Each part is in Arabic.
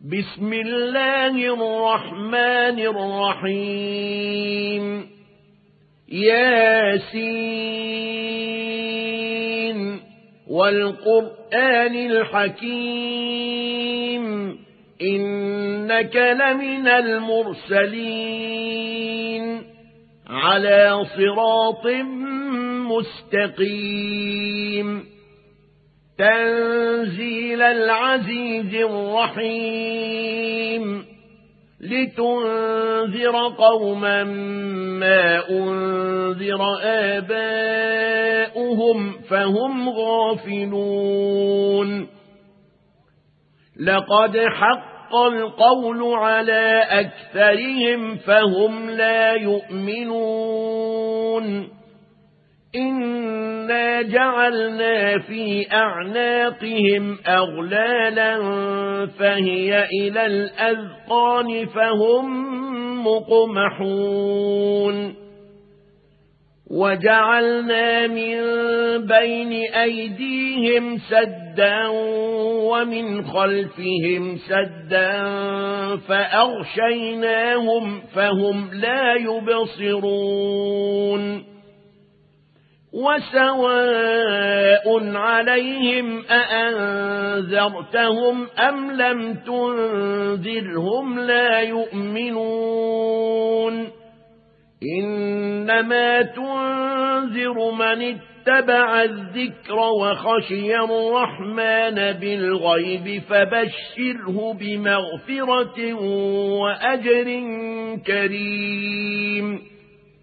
بسم الله الرحمن الرحيم ياسين والقرآن الحكيم إنك لمن المرسلين على صراط مستقيم تنزيل العزيز الرحيم لتنذر قوما ما أنذر آباؤهم فهم غافلون لقد حق القول على أكثرهم فهم لا يؤمنون إنا جعلنا في أعناقهم أغلالا فهي إلى الأذقان فهم مقمحون وجعلنا من بين أيديهم سدا ومن خلفهم سدا فأغشيناهم فهم لا يبصرون وسواء عليهم أأنذرتهم أم لم تنذرهم لا يؤمنون إنما تنذر من اتبع الذكر وخشي الرحمن بالغيب فبشره بمغفرة وأجر كريم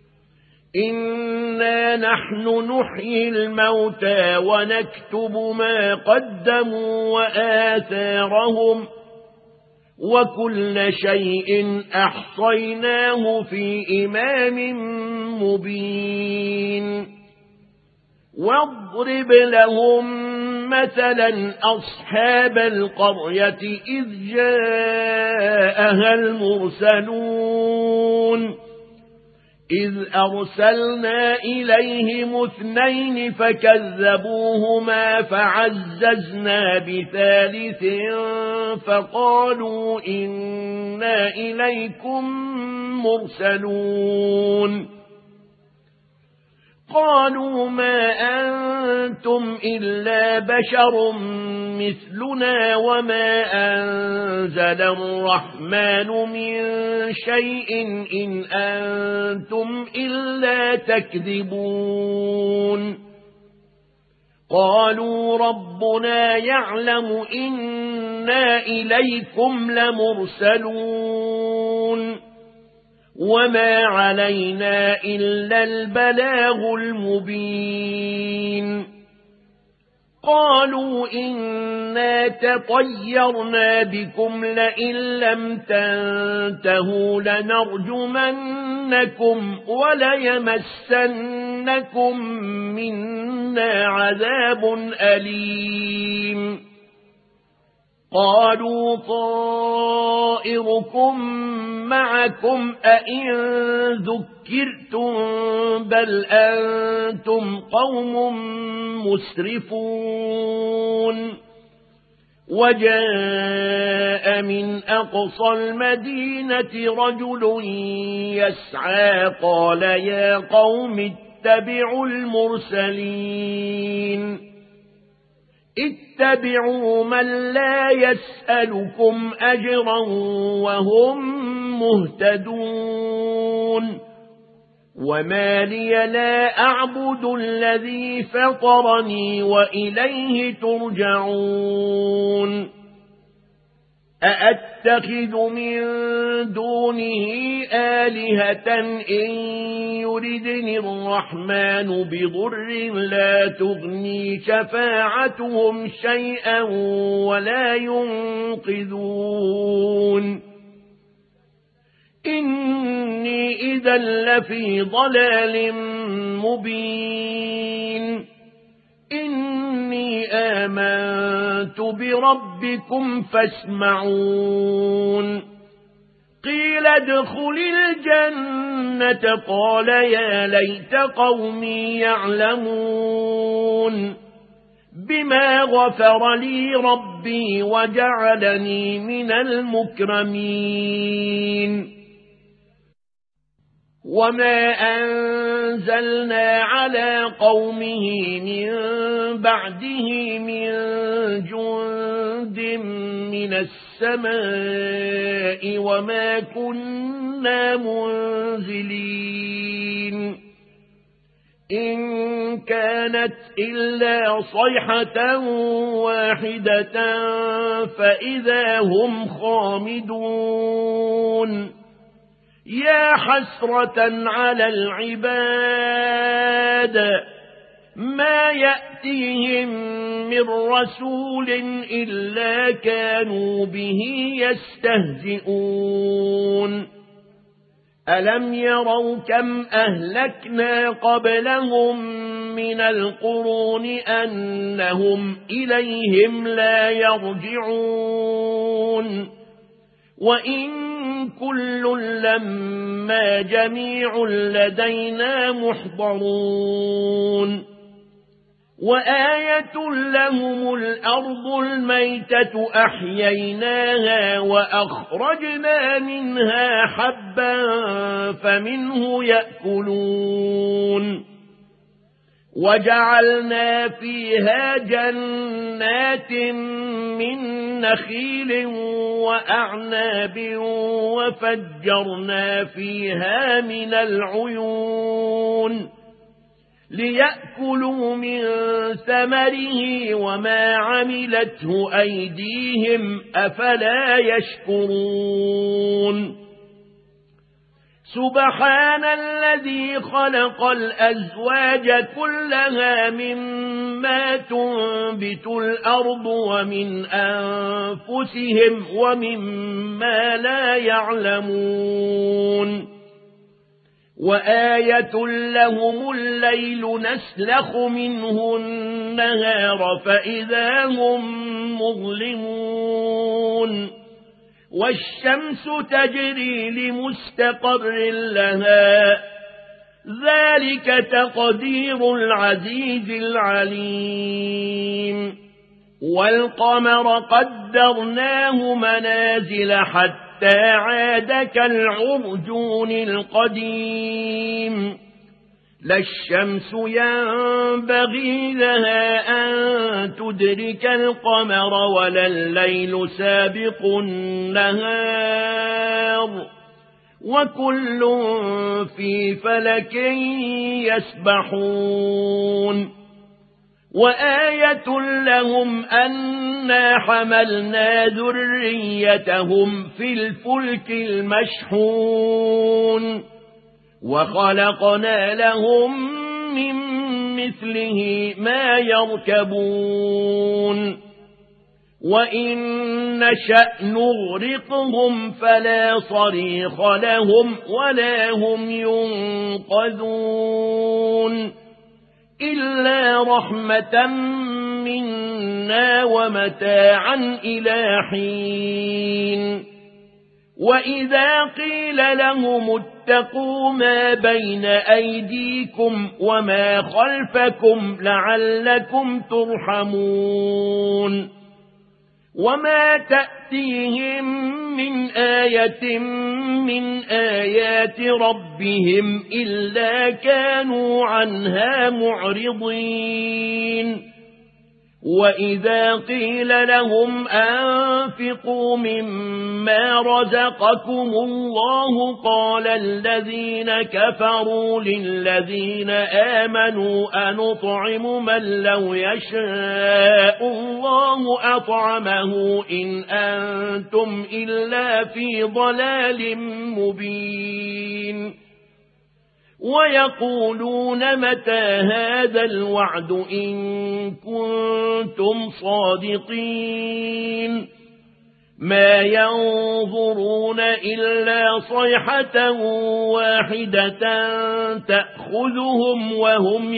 إنا نحن نحيي الموتى ونكتب ما قدموا وآثارهم وكل شيء أحصيناه في إمام مبين واضرب لهم مثلا أصحاب القرية إذ جاءها المرسلون إذ أرسلنا إليهم 2 فكذبوهما فعززنا بثالث فقالوا إنا إليكم مرسلون قالوا ما أنتم إلا بشر مثلنا وما أنزل الرحمن من شيء إن أنتم إلا تكذبون قالوا ربنا يعلم إنا إليكم لمرسلون وما علينا إلا البلاغ المبين قالوا إنا تطيرنا بكم لئن لم تنتهوا لنرجمنكم وليمسنكم منا عذاب أليم قالوا طائركم معكم أئن ذكرتم بل أنتم قوم مسرفون وجاء من أقصى المدينة رجل يسعى قال يا قوم اتبعوا المرسلين اتبعوا من لا يسألكم أجرا وهم مهتدون وما لي لا أعبد الذي فطرني وإليه ترجعون أأتخذ من دونه آلهة إن يردني الرحمن بضر لا تغني شفاعتهم شيئا ولا ينقذون إني إذا لفي ضلال مبين إني آمنت بربكم فاسمعون قيل ادخل الجنة قال يا ليت قومي يعلمون بما غفر لي ربي وجعلني من المكرمين وما أنزلنا على قومه من بعده من جند من السماء وما كنا منزلين إن كانت إلا صيحة واحدة فإذا هم خامدون يا حسرة على العباد ما يأتيهم من رسول إلا كانوا به يستهزئون ألم يروا كم أهلكنا قبلهم من القرون أنهم إليهم لا يرجعون وإن كل لما جميع لدينا محضرون وآية لهم الأرض الميتة أحييناها وأخرجنا منها حبا فمنه يأكلون وجعلنا فيها جنات من نخيل وأعناب وفجرنا فيها من العيون ليأكلوا من ثمره وما عملته أيديهم أفلا يشكرون سبحان الذي خلق الأزواج كلها مما تنبت الأرض ومن أنفسهم ومما لا يعلمون وآية لهم الليل نسلخ منه النهار فإذا هم مظلمون والشمس تجري لمستقر لها ذلك تقدير العزيز العليم والقمر قدرناه منازل حتى عاد كالعرجون القديم لا الشمس ينبغي لها أن تدرك القمر ولا الليل سابق النهار وكل في فلك يسبحون وآية لهم أنا حملنا ذريتهم في الفلك المشحون وخلقنا لهم من مثله ما يركبون وإن نشأ نغرقهم فلا صريخ لهم ولا هم ينقذون إلا رحمة منا ومتاعا إلى حين وإذا قيل لهم اتقوا ما بين أيديكم وما خلفكم لعلكم ترحمون وما تأتيهم من آية من آيات ربهم إلا كانوا عنها معرضين وإذا قيل لهم أنفقوا مما رزقكم الله قال الذين كفروا للذين آمنوا أنطعم من لو يشاء الله أطعمه إن أنتم إلا في ضلال مبين ويقولون متى هذا الوعد إن كنتم صادقين ما ينظرون إلا صيحة واحدة تأخذهم وهم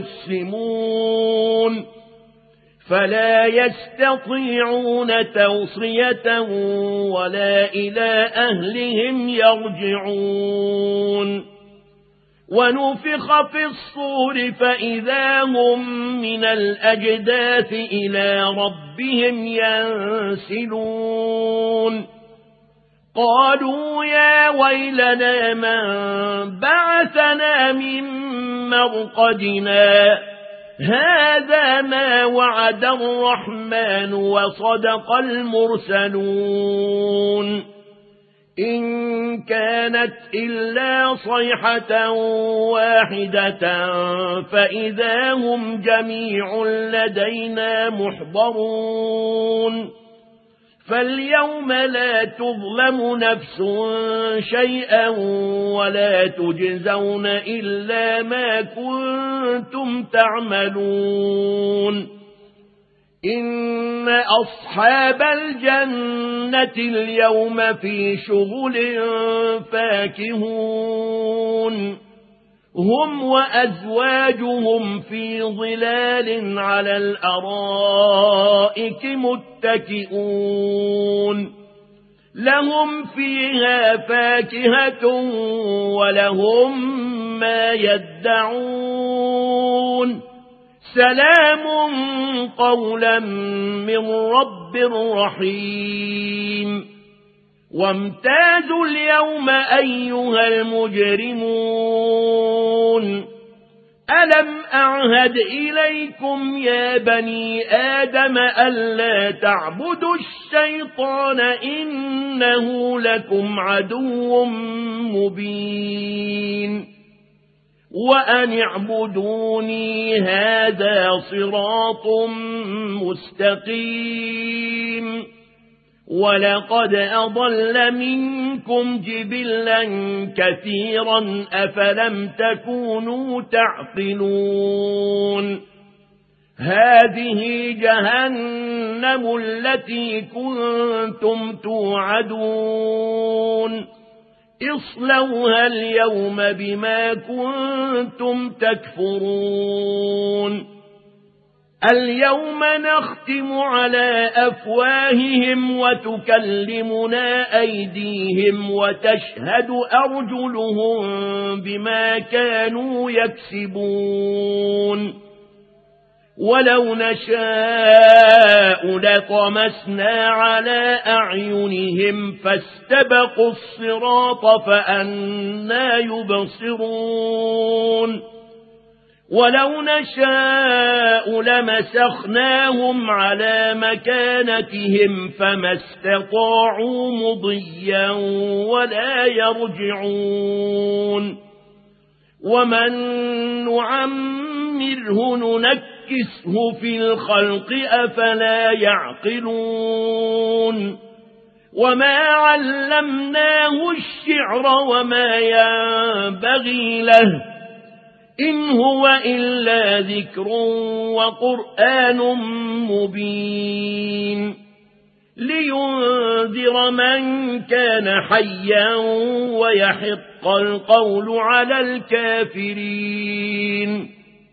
يخصمون فلا يستطيعون توصية ولا إلى أهلهم يرجعون ونفخ في الصور فإذا هم من الأجداث إلى ربهم ينسلون قالوا يا ويلنا من بعثنا من مرقدنا هذا ما وعد الرحمن وصدق المرسلون إن كانت إلا صيحة واحدة فإذا هم جميع لدينا محضرون فاليوم لا تظلم نفس شيئا ولا تجزون إلا ما كنتم تعملون إن أصحاب الجنة اليوم في شغل فاكهون هم وأزواجهم في ظلال على الأرائك متكئون لهم فيها فاكهة ولهم ما يدعون سلام قولا من رب رحيم وامتازوا اليوم أيها المجرمون ألم أعهد إليكم يا بني آدم ألا تعبدوا الشيطان إنه لكم عدو مبين وأن اعبدوني هذا صراط مستقيم ولقد أضل منكم جبلا كثيرا أفلم تكونوا تعقلون هذه جهنم التي كنتم توعدون اصلوها اليوم بما كنتم تكفرون اليوم نختم على أفواههم وتكلمنا أيديهم وتشهد أرجلهم بما كانوا يكسبون ولو نشاء لطمسنا على أعينهم فاستبقوا الصراط فأنى يبصرون ولو نشاء لمسخناهم على مكانتهم فما استطاعوا مضيا ولا يرجعون ومن نعمره ننكسه في الخلق أفلا يعقلون وما علمناه الشعر وما ينبغي له إن هو إلا ذكر وقرآن مبين لينذر من كان حيا ويحق القول على الكافرين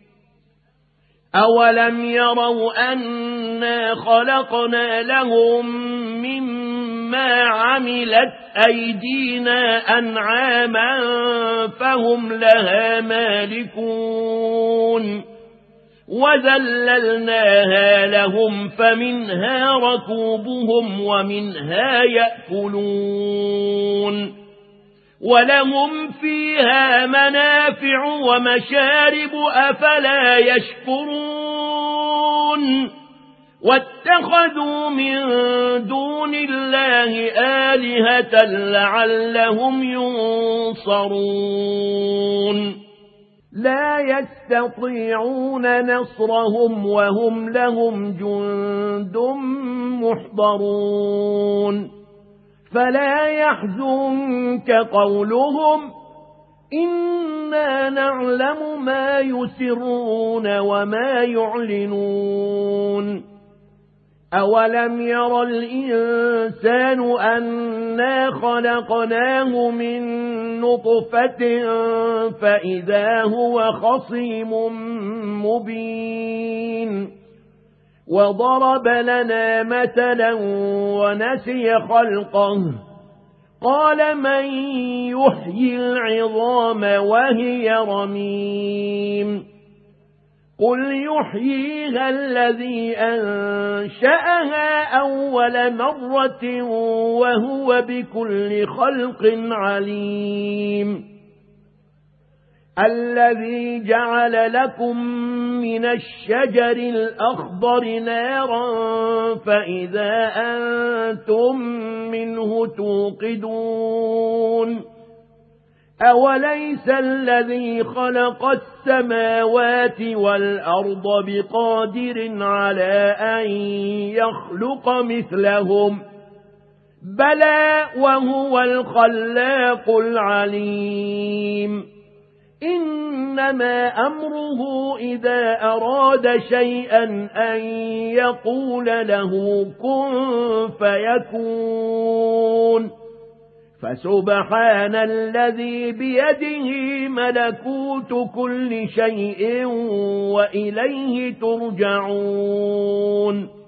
أولم يروا أنا خلقنا لهم مما عملت أيدينا أنعاما فهم لها مالكون وذللناها لهم فمنها ركوبهم ومنها يأكلون ولهم فيها منافع ومشارب أفلا يشكرون واتخذوا من دون الله آلهة لعلهم ينصرون لا يستطيعون نصرهم وهم لهم جند محضرون فلا يحزنك قولهم إنا نعلم ما يسرون وما يعلنون أولم ير الإنسان أنا خلقناه من نطفة فإذا هو خصيم مبين وضرب لنا مثلا ونسي خلقه قال من يحيي العظام وهي رميم قل يحييها الذي أنشأها أول مرة وهو بكل خلق عليم الذي جعل لكم من الشجر الأخضر نارا فإذا أنتم منه توقدون أوليس الذي خلق السماوات والأرض بقادر على أن يخلق مثلهم بلى وهو الخلاق العليم إنما أمره إذا أراد شيئا أن يقول له كن فيكون فسبحان الذي بيده ملكوت كل شيء وإليه ترجعون